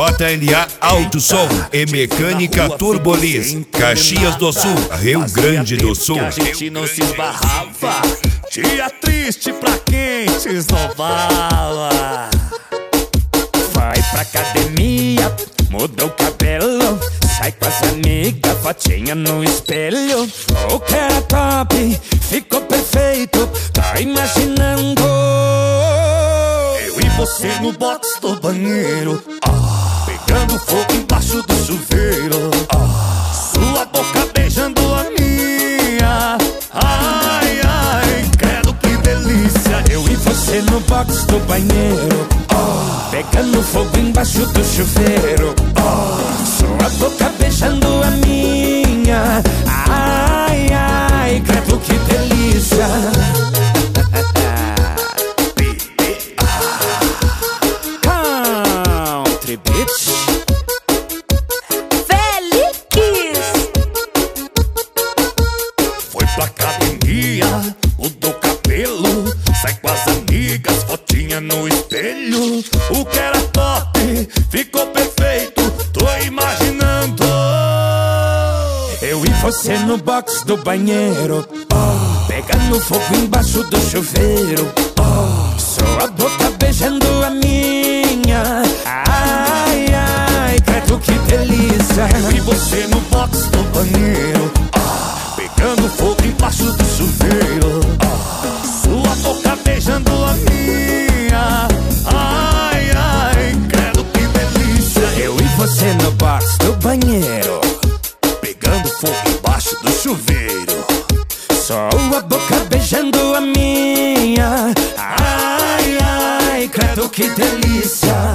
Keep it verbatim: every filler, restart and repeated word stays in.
J L A Auto Som e Mecânica Turbolis, Caxias do Sul, Rio Grande do Sul. Que a gente não se esbarrava. Dia triste pra quem se esnobava. Vai pra academia, muda o cabelo, sai com as amigas, fotinha no espelho. O que era top, ficou perfeito, tá imaginando eu e você no box do banheiro, ah, pegando fogo embaixo do chuveiro, ah, sua boca beijando a minha. Ai, ai, credo que delícia. Eu e você no box do banheiro, oh, pegando fogo embaixo do chuveiro, oh, sua boca beijando a minha. Ai, ai, credo que delícia. Country Beach Felix foi pra academia, mudou o cabelo, sai com as amigas, fotinha no espelho. O que era top, ficou perfeito, tô imaginando eu e você no box do banheiro, oh, pegando fogo embaixo do chuveiro, oh, sua boca beijando a minha. Ai, ai, credo que delícia. Eu e você no box do banheiro, oh, pegando fogo embaixo do chuveiro, oh, sua boca beijando a minha. Ai, ai, credo que delícia. Eu e você no box do banheiro, pegando fogo embaixo do chuveiro, sua boca beijando a minha. Ai, ai, credo que delícia.